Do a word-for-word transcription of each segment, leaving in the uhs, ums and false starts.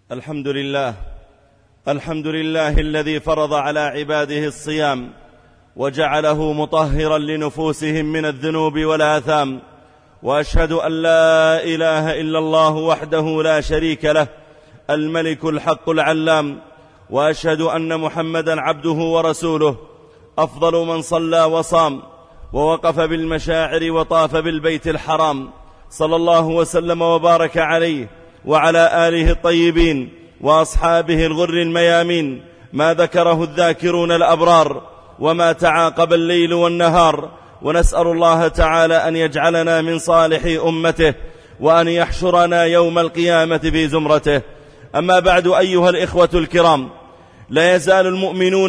الحمد لله الحمد لله الذي فرض على عباده الصيام وجعله مطهرا لنفوسهم من الذنوب والآثام، وأشهد أن لا إله إلا الله وحده لا شريك له الملك الحق العلام، وأشهد أن محمدا عبده ورسوله أفضل من صلى وصام ووقف بالمشاعر وطاف بالبيت الحرام، صلى الله وسلم وبارك عليه وعلى آله الطيبين وأصحابه الغر الميامين، ما ذكره الذاكرون الأبرار وما تعاقب الليل والنهار. ونسأل الله تعالى أن يجعلنا من صالح أمته وأن يحشرنا يوم القيامة في زمرته. أما بعد، أيها الإخوة الكرام، لا يزال المؤمنون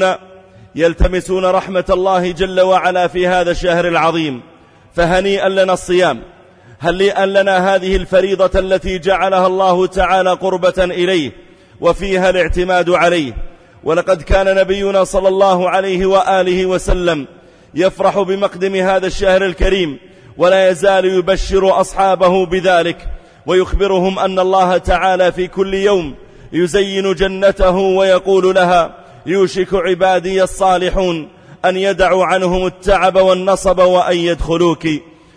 يلتمسون رحمة الله جل وعلا في هذا الشهر العظيم، فهنيئا لنا الصيام، هنيئا لنا هذه الفريضة التي جعلها الله تعالى قربة إليه وفيها الاعتماد عليه. ولقد كان نبينا صلى الله عليه وآله وسلم يفرح بمقدم هذا الشهر الكريم، ولا يزال يبشر أصحابه بذلك ويخبرهم أن الله تعالى في كل يوم يزين جنته ويقول لها: يوشك عبادي الصالحون أن يدعوا عنهم التعب والنصب وأن يدخلوك.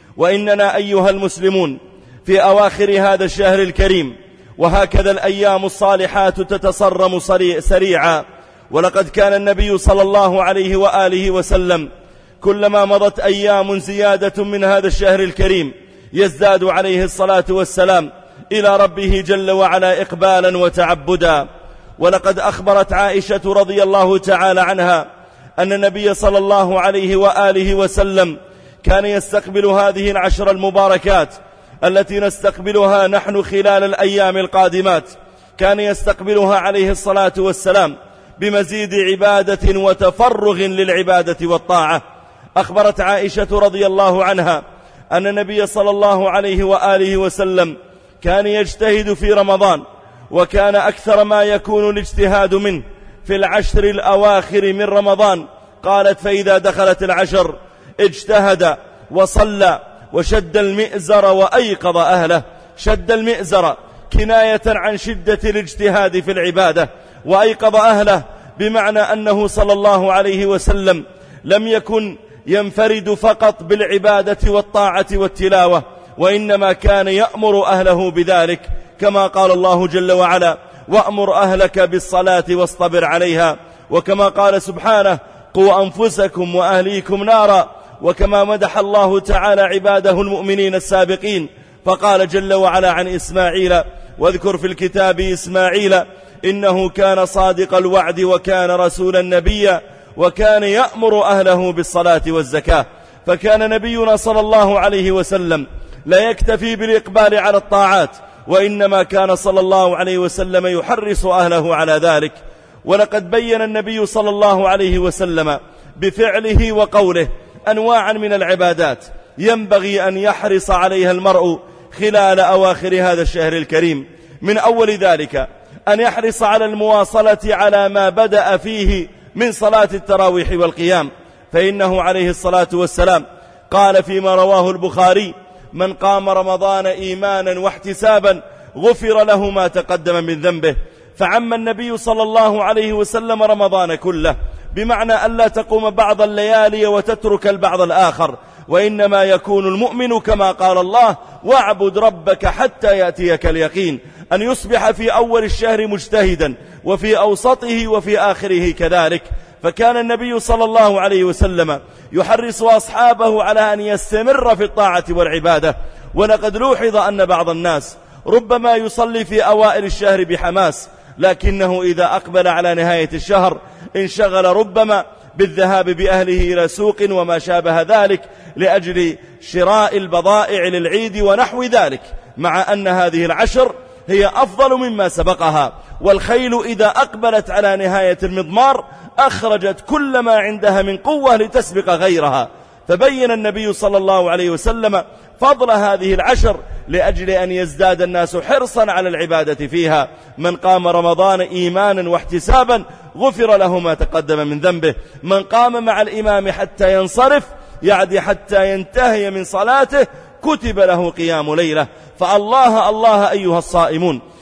وإننا أيها المسلمون في أواخر هذا الشهر الكريم، وهكذا الأيام الصالحات تتصرم سريعا. ولقد كان النبي صلى الله عليه وآله وسلم كلما مضت أيام زيادة من هذا الشهر الكريم يزداد عليه الصلاة والسلام إلى ربه جل وعلا إقبالا وتعبدا. ولقد أخبرت عائشة رضي الله تعالى عنها أن النبي صلى الله عليه وآله وسلم كان يستقبل هذه العشر المباركات التي نستقبلها نحن خلال الأيام القادمات، كان يستقبلها عليه الصلاة والسلام بمزيد عبادة وتفرغ للعبادة والطاعة. أخبرت عائشة رضي الله عنها أن النبي صلى الله عليه وآله وسلم كان يجتهد في رمضان، وكان أكثر ما يكون الاجتهاد منه في العشر الأواخر من رمضان. قالت: فإذا دخلت العشر اجتهد وصلى وشد المئزر وأيقظ أهله. شد المئزر كناية عن شدة الاجتهاد في العبادة، وأيقظ أهله بمعنى أنه صلى الله عليه وسلم لم يكن ينفرد فقط بالعبادة والطاعة والتلاوة، وإنما كان يأمر أهله بذلك، كما قال الله جل وعلا: وأمر أهلك بالصلاة واصطبر عليها. وكما قال سبحانه: قوا أنفسكم وأهليكم نارا. وكما مدح الله تعالى عباده المؤمنين السابقين فقال جل وعلا عن إسماعيل: واذكر في الكتاب إسماعيل إنه كان صادق الوعد وكان رسولا نبيا وكان يأمر أهله بالصلاة والزكاة. فكان نبينا صلى الله عليه وسلم لا يكتفي بالإقبال على الطاعات، وإنما كان صلى الله عليه وسلم يحرص أهله على ذلك. ولقد بين النبي صلى الله عليه وسلم بفعله وقوله أنواعا من العبادات ينبغي أن يحرص عليها المرء خلال أواخر هذا الشهر الكريم. من أول ذلك أن يحرص على المواصلة على ما بدأ فيه من صلاة التراويح والقيام، فإنه عليه الصلاة والسلام قال فيما رواه البخاري: من قام رمضان إيمانا واحتسابا غفر له ما تقدم من ذنبه. فعم النبي صلى الله عليه وسلم رمضان كله، بمعنى ألا تقوم بعض الليالي وتترك البعض الآخر، وإنما يكون المؤمن كما قال الله: واعبد ربك حتى يأتيك اليقين، أن يصبح في أول الشهر مجتهدا وفي أوسطه وفي آخره كذلك. فكان النبي صلى الله عليه وسلم يحرص أصحابه على أن يستمر في الطاعة والعبادة. ولقد لوحظ أن بعض الناس ربما يصلي في أوائل الشهر بحماس، لكنه إذا أقبل على نهاية الشهر انشغل ربما بالذهاب بأهله إلى سوق وما شابه ذلك لأجل شراء البضائع للعيد ونحو ذلك، مع أن هذه العشر هي أفضل مما سبقها. والخيل إذا أقبلت على نهاية المضمار أخرجت كل ما عندها من قوة لتسبق غيرها. فبين النبي صلى الله عليه وسلم فضل هذه العشر لأجل أن يزداد الناس حرصا على العبادة فيها. من قام رمضان إيمانا واحتسابا غفر له ما تقدم من ذنبه. من قام مع الإمام حتى ينصرف، يعني حتى ينتهي من صلاته، كتب له قيام ليلة. فالله الله أيها الصائمون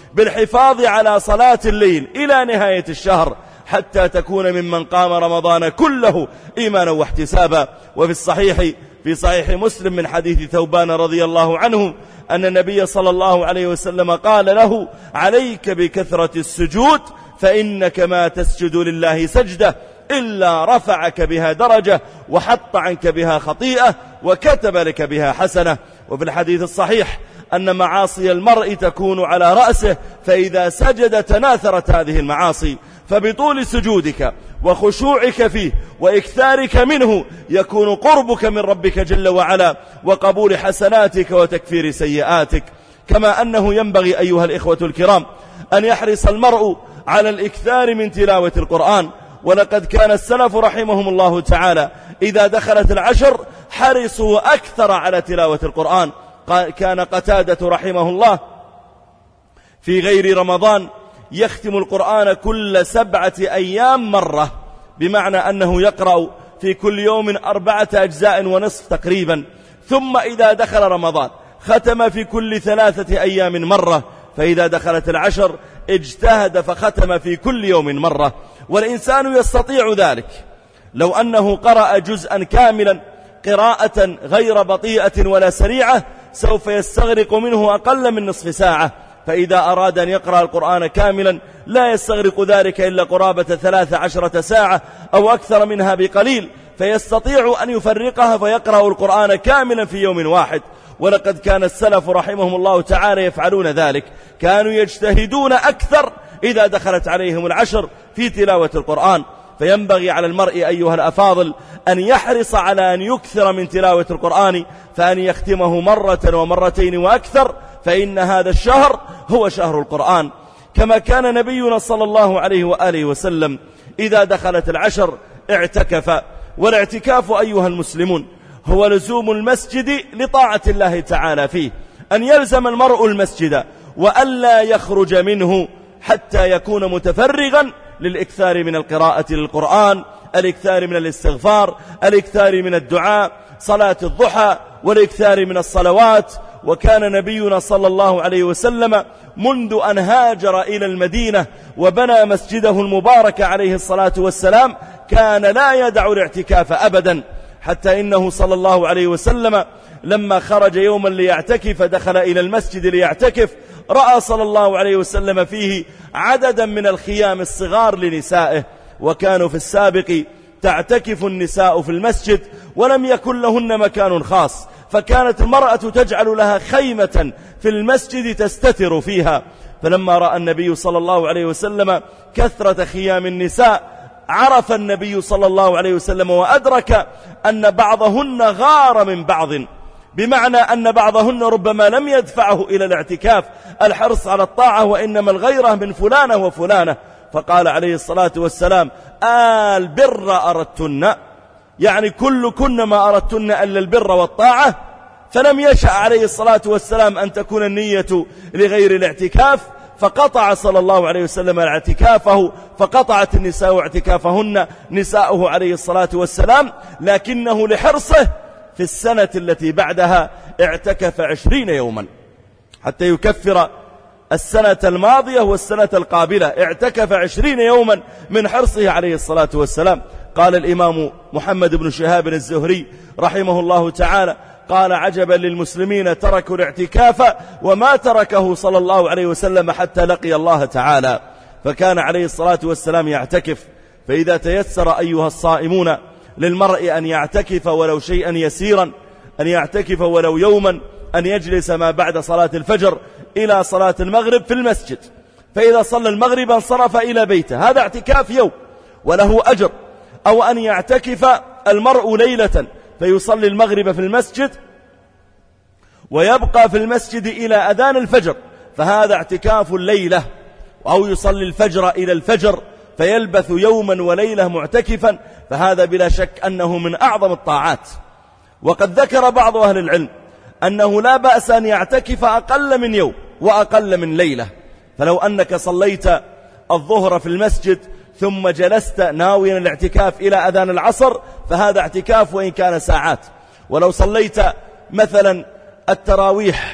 بالحفاظ على صلاة الليل إلى نهاية الشهر حتى تكون ممن قام رمضان كله إيمانا واحتسابا. وفي الصحيح في صحيح مسلم من حديث ثوبان رضي الله عنه أن النبي صلى الله عليه وسلم قال له: عليك بكثرة السجود فإنك ما تسجد لله سجدة إلا رفعك بها درجة وحط عنك بها خطيئة وكتب لك بها حسنة. وفي الحديث الصحيح أن معاصي المرء تكون على رأسه، فإذا سجد تناثرت هذه المعاصي، فبطول سجودك وخشوعك فيه وإكثارك منه يكون قربك من ربك جل وعلا وقبول حسناتك وتكفير سيئاتك. كما أنه ينبغي أيها الإخوة الكرام أن يحرص المرء على الإكثار من تلاوة القرآن. ولقد كان السلف رحمهم الله تعالى إذا دخلت العشر حرصوا أكثر على تلاوة القرآن. كان قتادة رحمه الله في غير رمضان يختم القرآن كل سبعة أيام مرة، بمعنى أنه يقرأ في كل يوم أربعة أجزاء ونصف تقريبا، ثم إذا دخل رمضان ختم في كل ثلاثة أيام مرة، فإذا دخلت العشر اجتهد فختم في كل يوم مرة. والإنسان يستطيع ذلك لو أنه قرأ جزءا كاملا قراءة غير بطيئة ولا سريعة سوف يستغرق منه أقل من نصف ساعة. فإذا أراد أن يقرأ القرآن كاملا لا يستغرق ذلك إلا قرابة ثلاث عشرة ساعة أو أكثر منها بقليل، فيستطيع أن يفرقها فيقرأ القرآن كاملا في يوم واحد. ولقد كان السلف رحمهم الله تعالى يفعلون ذلك، كانوا يجتهدون أكثر إذا دخلت عليهم العشر في تلاوة القرآن. فينبغي على المرء أيها الأفاضل أن يحرص على أن يكثر من تلاوة القرآن، فأن يختمه مرة ومرتين وأكثر، فإن هذا الشهر هو شهر القرآن. كما كان نبينا صلى الله عليه وآله وسلم إذا دخلت العشر اعتكف. والاعتكاف أيها المسلمون هو لزوم المسجد لطاعة الله تعالى فيه، أن يلزم المرء المسجد وألا يخرج منه حتى يكون متفرغا للإكثار من القراءة للقرآن، الإكثار من الاستغفار، الإكثار من الدعاء، صلاة الضحى، والإكثار من الصلوات. وكان نبينا صلى الله عليه وسلم منذ أن هاجر إلى المدينة وبنى مسجده المبارك عليه الصلاة والسلام كان لا يدع الاعتكاف أبدا، حتى إنه صلى الله عليه وسلم لما خرج يوما ليعتكف دخل إلى المسجد ليعتكف، رأى صلى الله عليه وسلم فيه عددا من الخيام الصغار لنسائه، وكانوا في السابق تعتكف النساء في المسجد ولم يكن لهن مكان خاص، فكانت المرأة تجعل لها خيمة في المسجد تستتر فيها. فلما رأى النبي صلى الله عليه وسلم كثرة خيام النساء عرف النبي صلى الله عليه وسلم وأدرك أن بعضهن غار من بعض، بمعنى أن بعضهن ربما لم يدفعه إلى الاعتكاف الحرص على الطاعة، وإنما الغيرة من فلانة وفلانة. فقال عليه الصلاة والسلام: آل بر أردتن، يعني كل كن ما أردتن إلا البر والطاعة. فلم يشأ عليه الصلاة والسلام أن تكون النية لغير الاعتكاف، فقطع صلى الله عليه وسلم اعتكافه، فقطعت النساء اعتكافهن نساؤه عليه الصلاة والسلام، لكنه لحرصه في السنة التي بعدها اعتكف عشرين يوما حتى يكفر السنة الماضية والسنة القابلة، اعتكف عشرين يوما من حرصه عليه الصلاة والسلام. قال الإمام محمد بن شهاب الزهري رحمه الله تعالى: قال: عجبا للمسلمين تركوا الاعتكاف وما تركه صلى الله عليه وسلم حتى لقي الله تعالى. فكان عليه الصلاة والسلام يعتكف. فإذا تيسر أيها الصائمون للمرء أن يعتكف ولو شيئا يسيرا، أن يعتكف ولو يوما، أن يجلس ما بعد صلاة الفجر إلى صلاة المغرب في المسجد، فإذا صلى المغرب انصرف إلى بيته، هذا اعتكاف يوم وله أجر. أو أن يعتكف المرء ليلة فيصلي المغرب في المسجد ويبقى في المسجد إلى أذان الفجر، فهذا اعتكاف الليلة. أو يصلي الفجر إلى الفجر فيلبث يوما وليلة معتكفا، فهذا بلا شك أنه من أعظم الطاعات. وقد ذكر بعض أهل العلم أنه لا بأس أن يعتكف أقل من يوم وأقل من ليلة. فلو أنك صليت الظهر في المسجد ثم جلست ناويا الاعتكاف إلى أذان العصر فهذا اعتكاف وإن كان ساعات. ولو صليت مثلا التراويح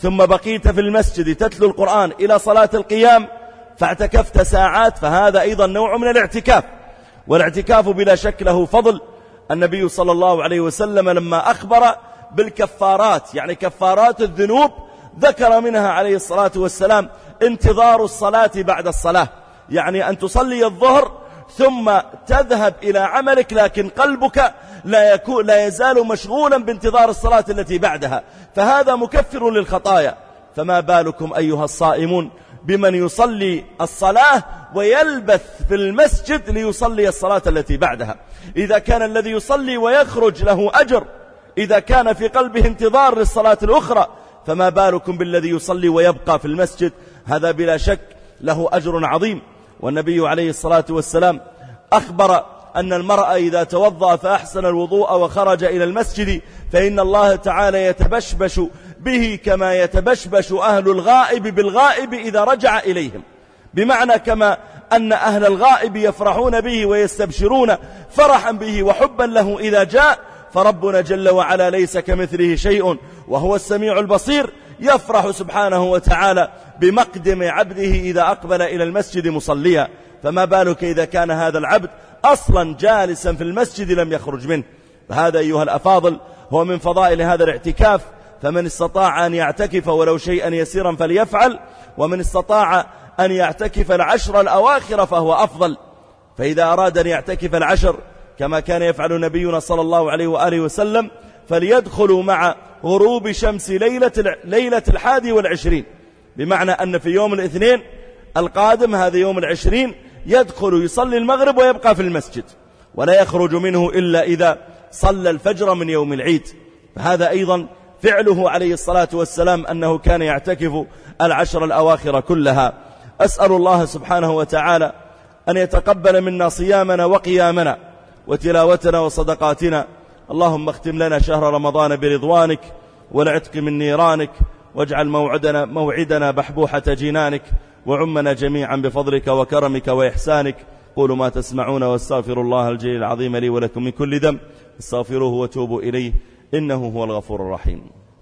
ثم بقيت في المسجد تتلو القرآن إلى صلاة القيام فاعتكفت ساعات، فهذا أيضا نوع من الاعتكاف. والاعتكاف بلا شك له فضل. النبي صلى الله عليه وسلم لما أخبر بالكفارات، يعني كفارات الذنوب، ذكر منها عليه الصلاة والسلام انتظار الصلاة بعد الصلاة، يعني أن تصلي الظهر ثم تذهب إلى عملك لكن قلبك لا, يكون لا يزال مشغولا بانتظار الصلاة التي بعدها، فهذا مكفر للخطايا. فما بالكم أيها الصائمون بمن يصلي الصلاة ويلبث في المسجد ليصلي الصلاة التي بعدها. إذا كان الذي يصلي ويخرج له أجر إذا كان في قلبه انتظار للصلاة الأخرى، فما بالكم بالذي يصلي ويبقى في المسجد؟ هذا بلا شك له أجر عظيم. والنبي عليه الصلاة والسلام أخبر أن المرأة إذا توضأ فأحسن الوضوء وخرج إلى المسجد فإن الله تعالى يتبشبش به كما يتبشبش أهل الغائب بالغائب إذا رجع إليهم، بمعنى كما أن أهل الغائب يفرحون به ويستبشرون فرحا به وحبا له إذا جاء، فربنا جل وعلا ليس كمثله شيء وهو السميع البصير، يفرح سبحانه وتعالى بمقدم عبده إذا أقبل إلى المسجد مصليا. فما بالك إذا كان هذا العبد أصلا جالسا في المسجد لم يخرج منه؟ فهذا أيها الأفاضل هو من فضائل هذا الاعتكاف. فمن استطاع أن يعتكف ولو شيئا يسيرا فليفعل، ومن استطاع أن يعتكف العشر الأواخر فهو أفضل. فإذا أراد أن يعتكف العشر كما كان يفعل نبينا صلى الله عليه وآله وسلم فليدخلوا مع غروب شمس ليلة, ليلة الحادي والعشرين، بمعنى أن في يوم الاثنين القادم هذا يوم العشرين يدخل يصلي المغرب ويبقى في المسجد ولا يخرج منه إلا إذا صلى الفجر من يوم العيد. فهذا أيضا فعله عليه الصلاة والسلام أنه كان يعتكف العشر الأواخر كلها. أسأل الله سبحانه وتعالى أن يتقبل منا صيامنا وقيامنا وتلاوتنا وصدقاتنا. اللهم اختم لنا شهر رمضان برضوانك والعتق من نيرانك، واجعل موعدنا, موعدنا بحبوحة جنانك، وعمنا جميعا بفضلك وكرمك وإحسانك. قولوا ما تسمعون واستغفر الله الجليل العظيم لي ولكم من كل ذنب، استغفروه وتوبوا إليه إنه هو الغفور الرحيم.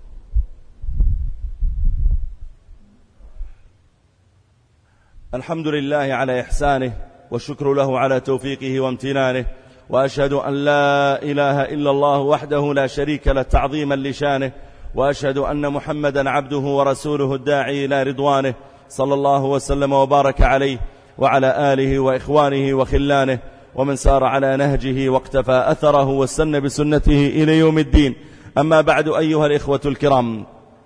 الحمد لله على إحسانه والشكر له على توفيقه وامتنانه، وأشهد أن لا إله إلا الله وحده لا شريك له تعظيما لشانه، وأشهد أن محمدا عبده ورسوله الداعي إلى رضوانه، صلى الله وسلم وبارك عليه وعلى آله وإخوانه وخلانه ومن سار على نهجه واقتفى أثره واستنى بسنته إلى يوم الدين. أما بعد أيها الإخوة الكرام،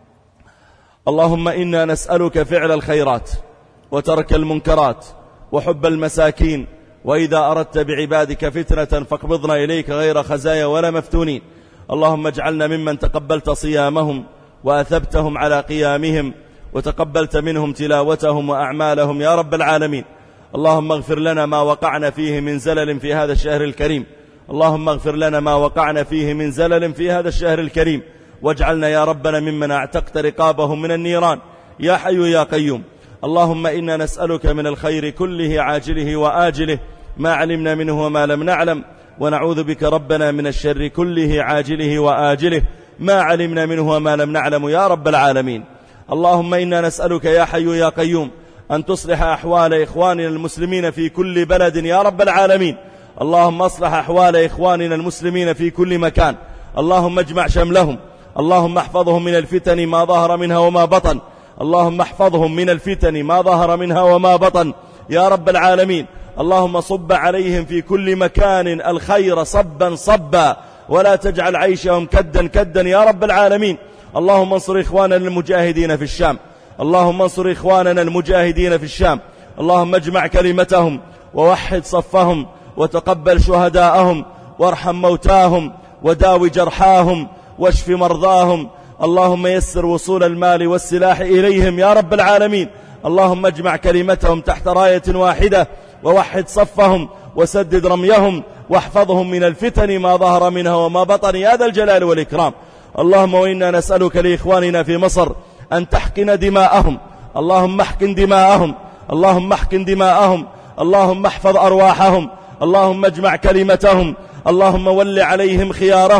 اللهم إنا نسألك فعل الخيرات وترك المنكرات وحب المساكين، وإذا أردت بعبادك فتنة فاقبضنا إليك غير خزايا ولا مفتونين. اللهم اجعلنا ممن تقبلت صيامهم وأثبتهم على قيامهم وتقبلت منهم تلاوتهم وأعمالهم يا رب العالمين. اللهم اغفر لنا ما وقعنا فيه من زلل في هذا الشهر الكريم، اللهم اغفر لنا ما وقعنا فيه من زلل في هذا الشهر الكريم، واجعلنا يا ربنا ممن اعتقت رقابهم من النيران يا حي يا قيوم. اللهم إنا نسألك من الخير كله عاجله وآجله ما علمنا منه وما لم نعلم، ونعوذ بك ربنا من الشر كله عاجله وآجله ما علمنا منه وما لم نعلم يا رب العالمين. اللهم إنا نسألك يا حي يا قيوم أن تصلح أحوال إخواننا المسلمين في كل بلد يا رب العالمين. اللهم اصلح أحوال إخواننا المسلمين في كل مكان، اللهم اجمع شملهم، اللهم احفظهم من الفتن ما ظهر منها وما بطن، اللهم احفظهم من الفتن ما ظهر منها وما بطن يا رب العالمين. اللهم صب عليهم في كل مكان الخير صبا صبا، ولا تجعل عيشهم كدا كدا يا رب العالمين. اللهم انصر إخواننا المجاهدين في الشام، اللهم انصر إخواننا المجاهدين في الشام، اللهم اجمع كلمتهم ووحد صفهم وتقبل شهداءهم وارحم موتاهم وداوي جرحاهم واشف مرضاهم. اللهم يسر وصول المال والسلاح إليهم يا رب العالمين. اللهم اجمع كلمتهم تحت راية واحدة ووحد صفهم وسدد رميهم واحفظهم من الفتن ما ظهر منها وما بطن يا ذا الجلال والإكرام. اللهم وإنا نسألك لإخواننا في مصر أن تحقن دماءهم، اللهم احقن دماءهم، اللهم احقن دماءهم، اللهم احفظ أرواحهم، اللهم اجمع كلمتهم، اللهم ول عليهم خيارهم،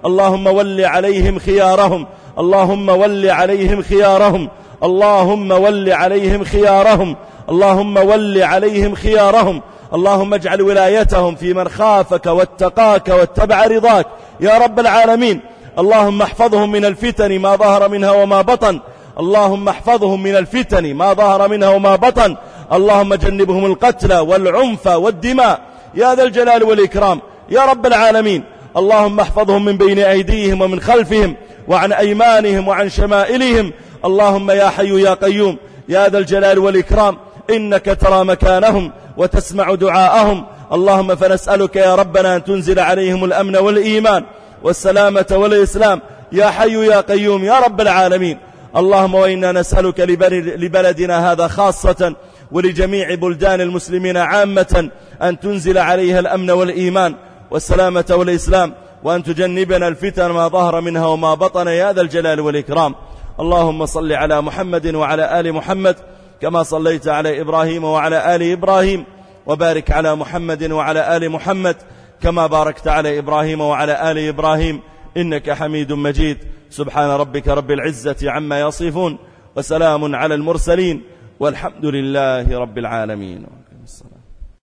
اللهم ول عليهم خيارهم اللهم ول عليهم خيارهم اللهم ول عليهم خيارهم اللهم ول عليهم خيارهم اللهم اجعل ولايتهم في من خافك واتقاك واتبع رضاك يا رب العالمين. اللهم احفظهم من الفتن ما ظهر منها وما بطن اللهم احفظهم من الفتن ما ظهر منها وما بطن اللهم جنبهم القتل والعنف والدماء يا ذا الجلال والإكرام يا رب العالمين. اللهم احفظهم من بين أيديهم ومن خلفهم وعن أيمانهم وعن شمائلهم اللهم يا حي يا قيوم يا ذا الجلال والإكرام إنك ترى مكانهم وتسمع دعاءهم. اللهم فنسألك يا ربنا أن تنزل عليهم الأمن والإيمان والسلامة والإسلام يا حي يا قيوم يا رب العالمين. اللهم وإنا نسألك لبلدنا هذا خاصة ولجميع بلدان المسلمين عامة أن تنزل عليها الأمن والإيمان والسلامة والإسلام وأن تجنبنا الفتن ما ظهر منها وما بطن يا ذا الجلال والإكرام. اللهم صل على محمد وعلى آل محمد كما صليت على إبراهيم وعلى آل إبراهيم وبارك على محمد وعلى آل محمد كما باركت على إبراهيم وعلى آل إبراهيم إنك حميد مجيد. سبحان ربك رب العزة عما يصفون وسلام على المرسلين والحمد لله رب العالمين.